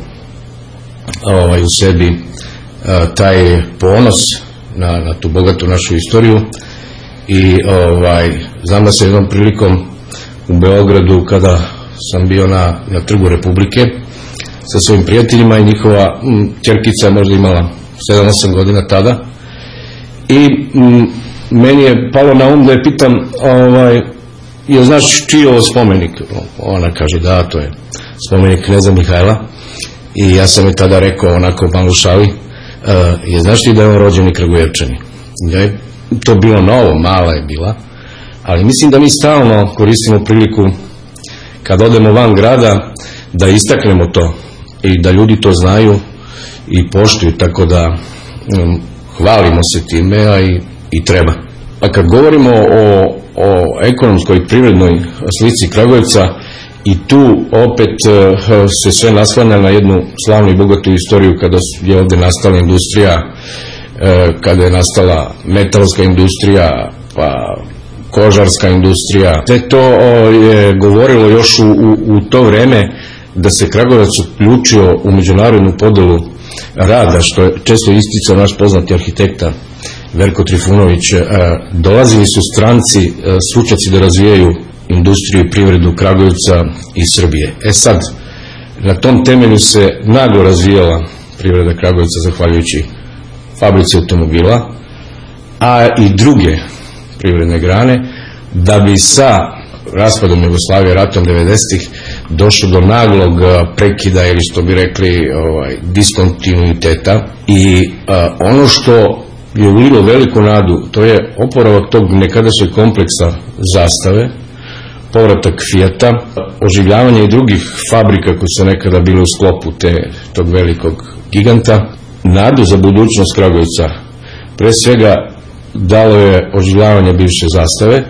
u sebi, taj ponos na tu bogatu našu istoriju. I znam da se jednom prilikom u Beogradu, kada sam bio na Trgu Republike sa svojim prijateljima i njihova ćerkica možda imala 7-8 godina tada, i meni je palo na um da je pitam jel znaš čiji je ovo spomenik? Ona kaže da, to je spomenik kneza Mihajla. I ja sam je tada rekao onako malo šali, je znaš ti da je on rođeni Kragujevčani? To bilo novo, mala je bila, ali mislim da mi stalno koristimo priliku kad odemo van grada da istaknemo to i da ljudi to znaju i poštuju, tako da hvalimo se time, a i treba. A kad govorimo o ekonomskoj i privrednoj slici Kragujevca, i tu opet se sve naslanja na jednu slavnu i bogatu istoriju kada je ovde nastala industrija, kada je nastala metalska industrija, pa kožarska industrija. Sve to je govorilo još u to vreme da se Kragujevac uključio u međunarodnu podelu rada, što je često isticao naš poznati arhitekta Verko Trifunović. Dolazili su stranci, stručnjaci da razvijaju industriju i privredu Kragujevca i Srbije. Sad, na tom temelju se naglo razvijala privreda Kragujevca zahvaljujući fabrici automobila, a i druge privredne grane, da bi sa raspadom Jugoslavije, ratom 90-ih, došlo do naglog prekida ili što bi rekli diskontinuiteta. I ono što je ulilo veliku nadu, to je oporavak tog nekadašnjeg kompleksa Zastave, povratak Fijata, oživljavanje i drugih fabrika koje su nekada bile u sklopu tog velikog giganta. Nadu za budućnost Kragujevca pre svega dalo je oživljavanje bivše Zastave,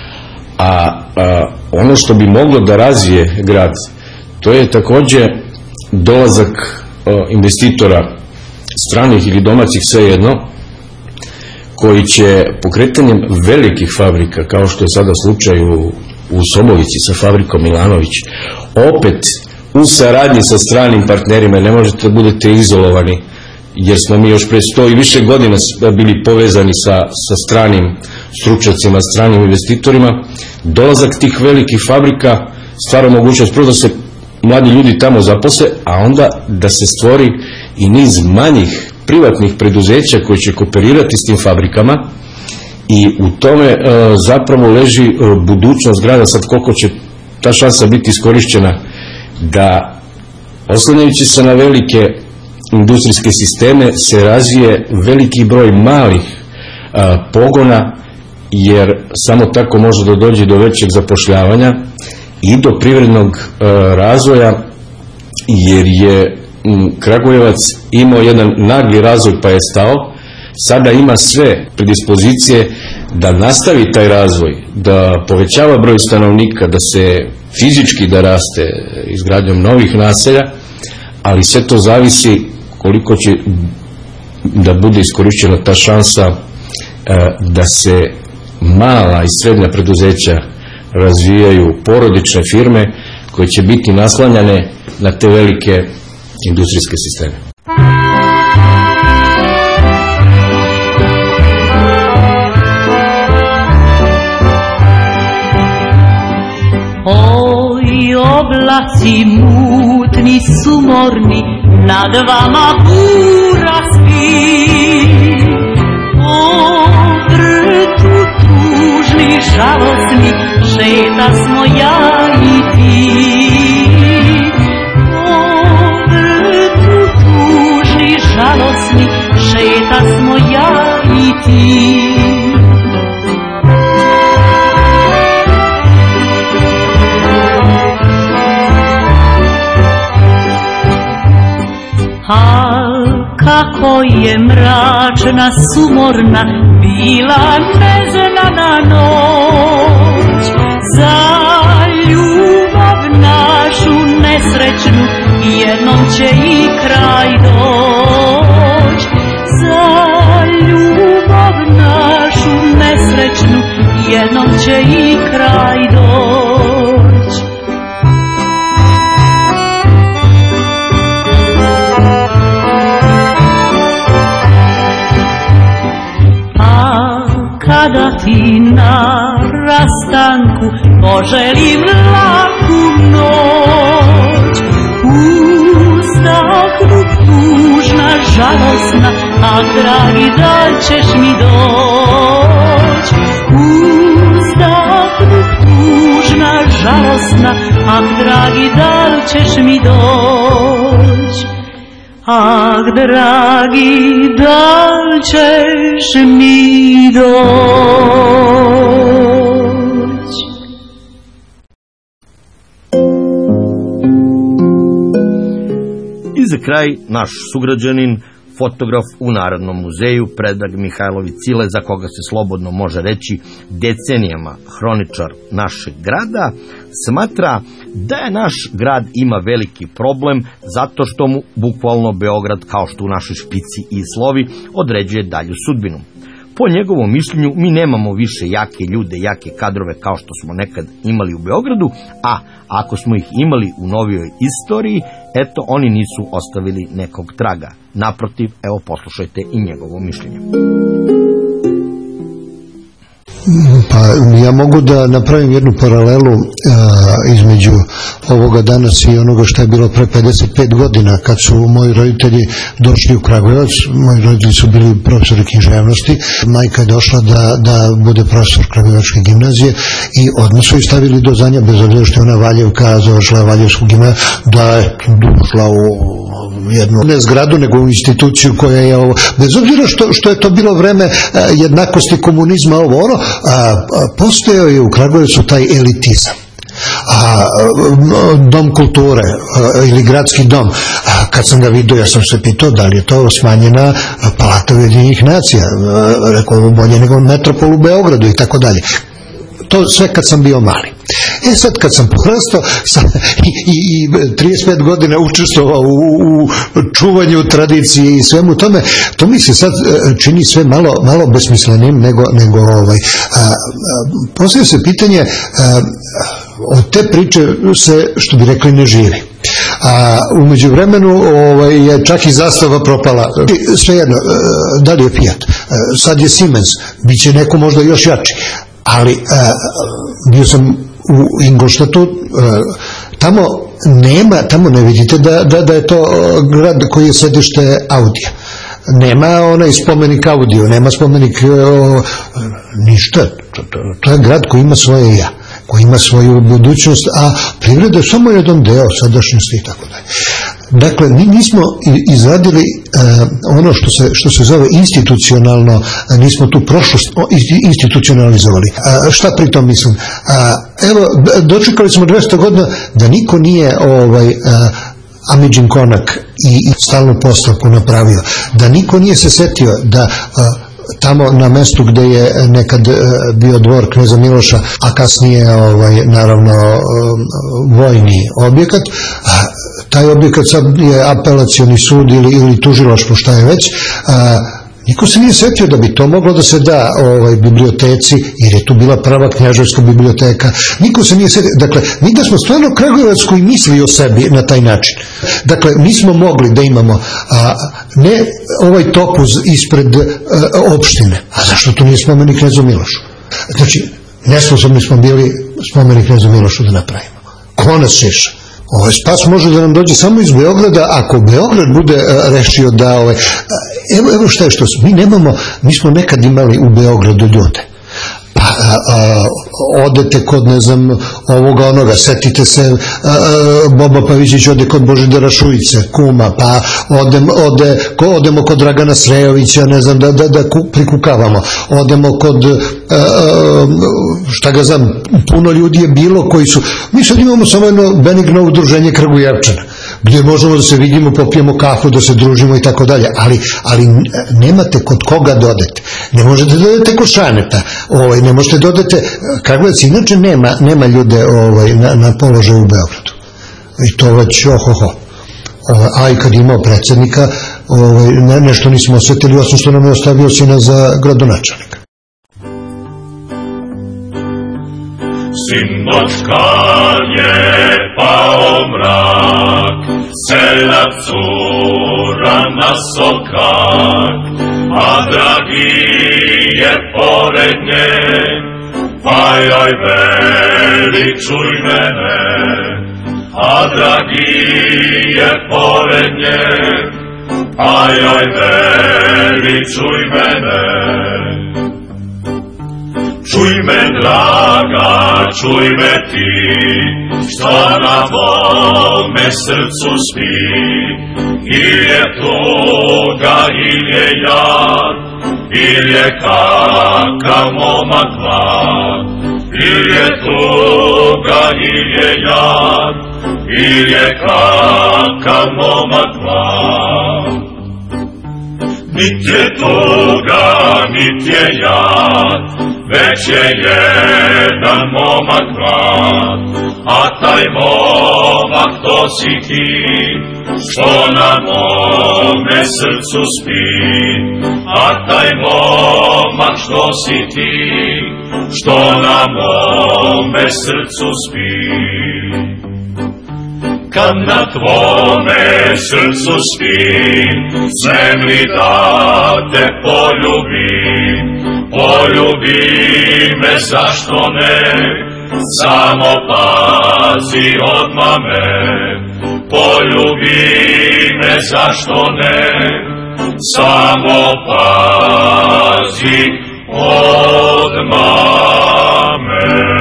a ono što bi moglo da razvije grad, to je takođe dolazak investitora, stranih ili domaćih, svejedno, koji će pokretanjem velikih fabrika, kao što je sada slučaj u Sobovici sa fabrikom Milanović, opet u saradnji sa stranim partnerima, ne možete da budete izolovani, jer smo mi još pre 100 i više godina bili povezani sa stranim stručnjacima, stranim investitorima. Dolazak tih velikih fabrika stvara mogućnost prvo da se mladi ljudi tamo zaposle, a onda da se stvori i niz manjih privatnih preduzeća koji će kooperirati s tim fabrikama, i u tome zapravo leži budućnost grada. Sad koliko će ta šansa biti iskorišćena, da oslanjajući se na velike industrijske sisteme se razvije veliki broj malih pogona, jer samo tako može da dođe do većeg zapošljavanja i do privrednog razvoja, jer je Kragujevac imao jedan nagli razvoj pa je stao. Sada ima sve predispozicije da nastavi taj razvoj, da povećava broj stanovnika, da se fizički da raste izgradnjom novih naselja, ali sve to zavisi koliko će da bude iskorišćena ta šansa da se mala i srednja preduzeća razvijaju porodične firme koje će biti naslanjane na te velike industrijske sisteme. Oj, oblaci mutni, sumorni, nad vama bura spi. O vrtu tužni, žalosni, šeta smo ja i ti. O vrtu tužni, žalosni, šeta smo ja i ti. Kako je mračna, sumorna bila neznana noć, za ljubav našu nesrećnu jednom će i kraj doć. Za ljubav našu nesrećnu jednom će i kraj doć. Kada ti na rastanku poželim laku noć, uzdahnu tužna, žalosna, a dragi, da ćeš mi doć. Uzdahnu tužna, žalosna, a dragi, da ćeš mi doć. Ah, dragi, da ćeš mi doć. I za kraj, naš sugrađanin, fotograf u Narodnom muzeju, Predrag Mihajlović Cile, za koga se slobodno može reći decenijama hroničar našeg grada, smatra da je naš grad ima veliki problem zato što mu bukvalno Beograd, kao što u našoj špici i slovi, određuje dalju sudbinu. Po njegovom mišljenju mi nemamo više jake ljude, jake kadrove kao što smo nekad imali u Beogradu, a ako smo ih imali u novijoj istoriji, eto, oni nisu ostavili nekog traga. Naprotiv, evo, poslušajte i njegovo mišljenje. Pa ja mogu da napravim jednu paralelu između ovoga danas i onoga što je bilo pre 55 godina kad su moji roditelji došli u Kragujevac. Moji roditelji su bili profesori književnosti, majka je došla da bude profesor Kragujevačke gimnazije i odmah su i stavili do znanja, bez obzira što je ona Valjevka, završila Valjevsku gimnaziju, da je došla u jednu ne zgradu nego u instituciju koja je ovo, bez obzira što je to bilo vreme jednakosti, komunizma, ovo ono, postojao je u Kragujevcu taj elitizam. Dom kulture ili gradski dom, kad sam ga vidio, ja sam se pitao da li je to smanjena Palata Ujedinjenih nacija, rekao bolje nego metropol u Beogradu i tako dalje. To sve kad sam bio mali. Sad kad sam porastao i 35 godina učestvovao u čuvanju tradicije i svemu tome, to mi se sad čini sve malo besmislenim nego postavlja se pitanje, od te priče se, što bi rekli, ne živi. U međuvremenu je čak i zastava propala. Svejedno, da li je Fiat, sad je Siemens, bit će neko možda još jači, ali bio sam u Ingolštatu, tamo ne vidite da je to grad koji je sedište Audija. Nema onaj spomenik Audiju, nema spomenik ništa. To je grad koji ima svoje ja, koji ima svoju budućnost, a privreda je samo jedan deo sadašnjosti i tako dalje. Dakle, mi nismo izradili ono što se zove institucionalno, nismo tu prošlost institucionalizovali. Šta pri tom mislim? Evo, dočekali smo 200 godina da niko nije Amidžin konak i stalnu postavku napravio, da niko nije se setio da tamo na mestu gde je nekad bio dvor kneza Miloša, a kasnije naravno vojni objekat. Taj objekat sad je apelacioni sud ili tužilaštvo, šta je već. Niko se nije setio da bi to moglo da se da biblioteci, jer je tu bila prva knjaževska biblioteka. Niko se nije setio. Dakle, mi da smo stvarno Kragujevac koji misli o sebi na taj način. Dakle, mi smo mogli da imamo ne ovaj topuz ispred opštine. A zašto to nije spomenik knezu Milošu? Znači, nesposobni smo bili spomenik knezu Milošu da napravimo. Ko nas šeša? Ovaj spas može da nam dođe samo iz Beograda, ako Beograd bude rešio da evo šta je što mi smo nekad imali u Beogradu ljude. Pa odete kod, ne znam, ovoga onoga, setite se, Boba Pavićić ode kod Božidara Šujice, kuma, pa odemo kod Dragana Srejovića, ne znam, da prikukavamo, odemo kod, šta ga znam, puno ljudi je bilo koji su, mi sad imamo samo jedno benigno udruženje Kragujevčana, gdje možemo da se vidimo, popijemo kafu, da se družimo i tako dalje, ali nemate kod koga da odete. Ne možete da odete kod Šaneta, ne možete da odete, Kragujevac inače nema ljude na položaju u Beogradu. I to već a i kad imao predsjednika, nešto nismo osjetili, osim što nam je ostavio sina za gradonačelnika. Sinoć kad je pao mrak, sela cura na sokak, a dragi je pored nje, pa joj veli čuj mene, a dragi je pored nje, pa joj veli čuj mene. Čuj me draga, čuj me ti, što na mome srcu spi, ili je tuga, ili je jad, ili je kakav momak mlad, ili je tuga, ili je jad, ili je kakav momak mlad. Nit je tuga, nit je jad, već je jedan momak mlad, a taj momak to si ti, što na mome srcu spi, a taj momak što si ti, što na mome srcu spi. Kad na tvome srcu spim, zemlji da te poljubim, poljubi me, zašto ne, samo pazi odmah me, poljubi me, zašto ne, samo pazi odmah me.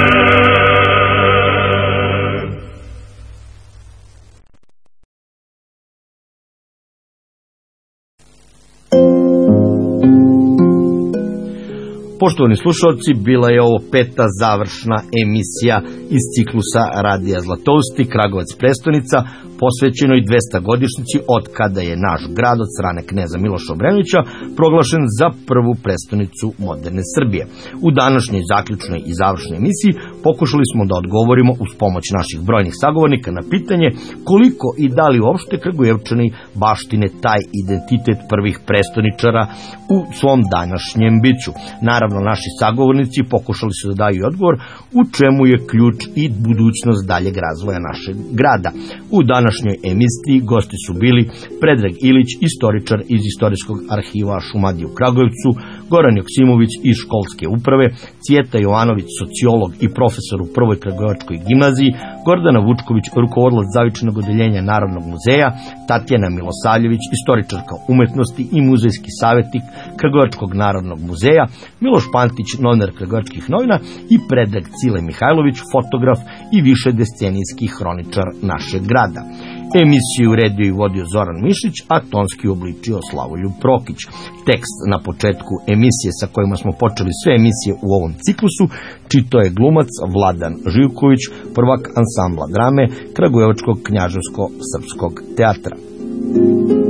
Poštovani slušalci, bila je ovo peta završna emisija iz ciklusa Radija Zlatousti, Kragujevac prestonica, posvećenoj 200 godišnjici od kada je naš grad od strane kneza Miloša Obrenovića proglašen za prvu prestonicu moderne Srbije. U današnjoj zaključnoj i završnoj emisiji pokušali smo da odgovorimo uz pomoć naših brojnih sagovornika na pitanje koliko i da li uopšte Kragujevčani baštine taj identitet prvih prestoničara u svom današnjem biću. Naravno, naši sagovornici pokušali su da daju odgovor u čemu je ključ i budućnost daljeg razvoja našeg grada. U današnjoj emisiji gosti su bili Predrag Ilić, istoričar iz Istorijskog arhiva Šumadije u Kragujevcu, Goran Joksimović iz školske uprave, Cvijeta Jovanović, sociolog i profesor u Prvoj Kragujevačkoj gimnaziji, Gordana Vučković, rukovodilac zavičajnog odeljenja Narodnog muzeja, Tatjana Milosavljević, istoričarka umetnosti i muzejski savjetnik Kragujevačkog Narodnog muzeja, Miloš Pantić, novinar Kragujevačkih novina i Predrag Cile Mihajlović, fotograf i višedecenijski hroničar našeg grada. Emisiju uredio i vodio Zoran Mišić, a tonski obličio Slavoljub Prokić. Tekst na početku emisije sa kojima smo počeli sve emisije u ovom ciklusu čitao je glumac Vladan Živković, prvak ansambla drame Kragujevačkog knjaževsko-srpskog teatra.